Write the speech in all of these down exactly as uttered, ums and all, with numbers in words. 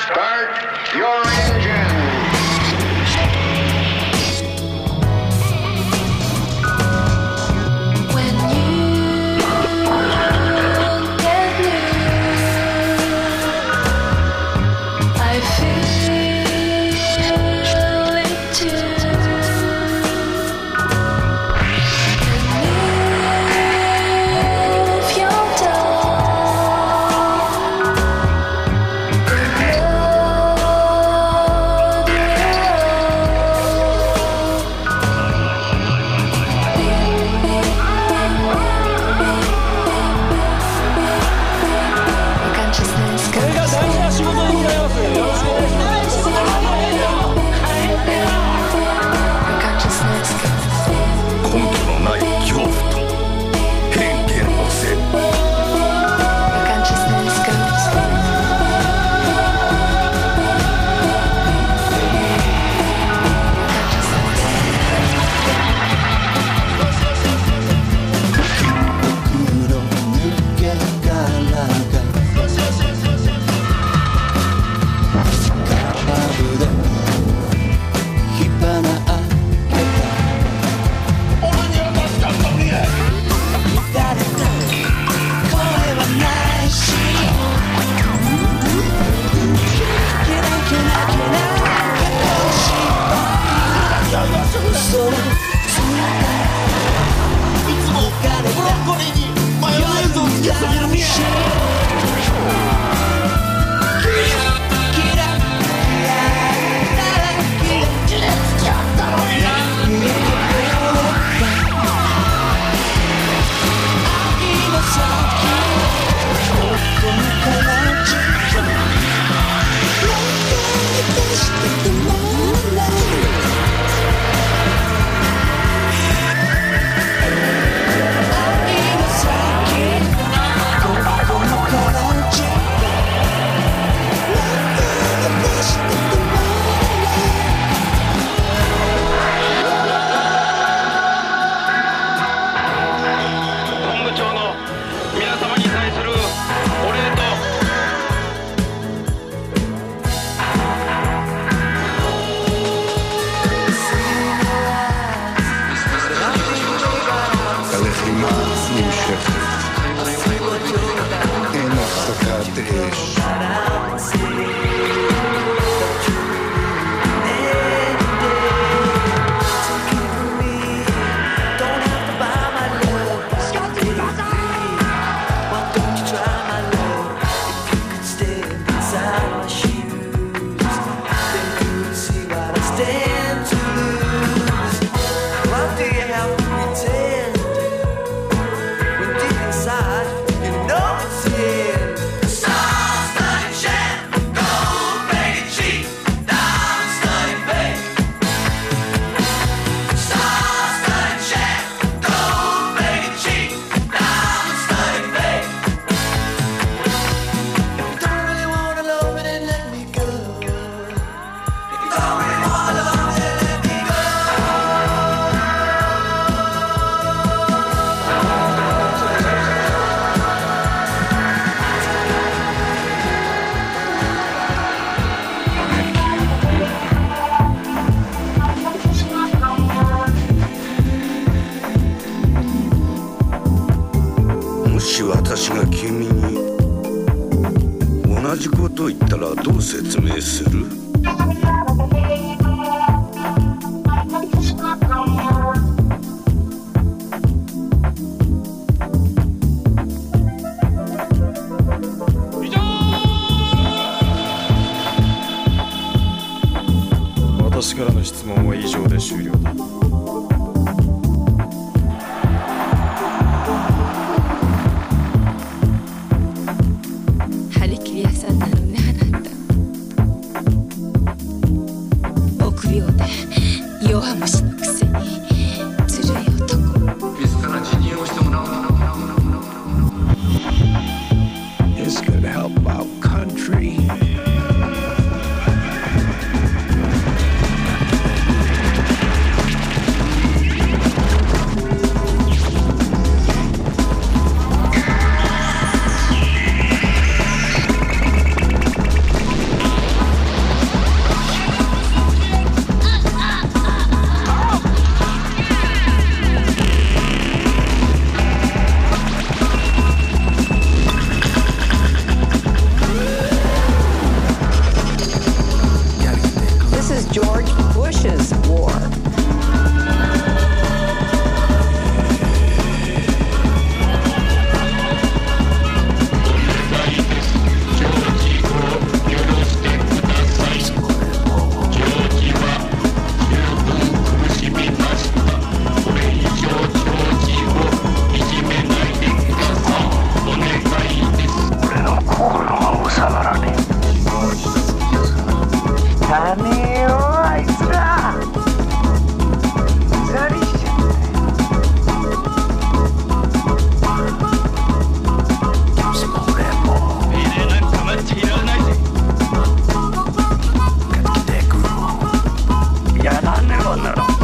Start your engine. 私が君に同じことを言ったらどう説明する？ 私からの質問は以上で終了だ。 張り切り屋さんなのね、あなた。臆病で弱虫のくせにずるい男。 自ら辞任をしてもらう。 It's gonna help our country. らねえよあいつら。ざりしちゃったよ。 命令なんか待っていられないぜ。やらねばならん。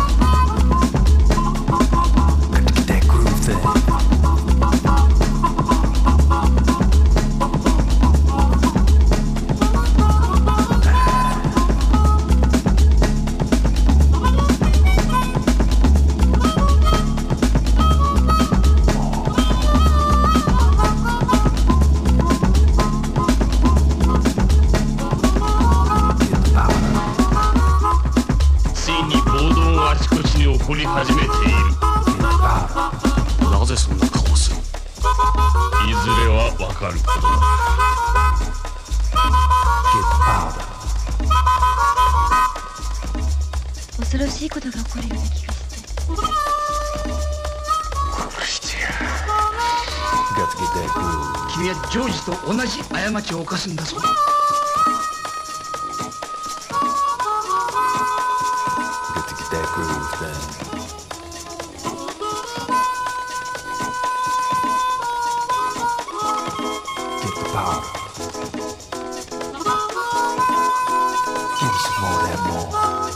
起こり始めている。 なぜそんな顔をする？ いずれはわかることだ。 恐ろしいことが起こるような気がして。 殺してやる。君はジョージと同じ過ちを犯すんだぞ。 Give me some more of that more.